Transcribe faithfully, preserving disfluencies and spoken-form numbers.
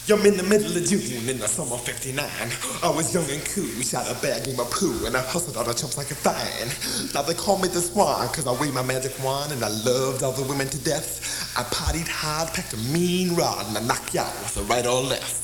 I'm in the middle of June in the summer fifty-nine. I was young and cool, shot a bag in my poo, and I hustled all the chumps like a fine. Now they call me the Swan, cause I waved my magic wand, and I loved all the women to death. I partied hard, packed a mean rod, and I knocked you out with a right or left.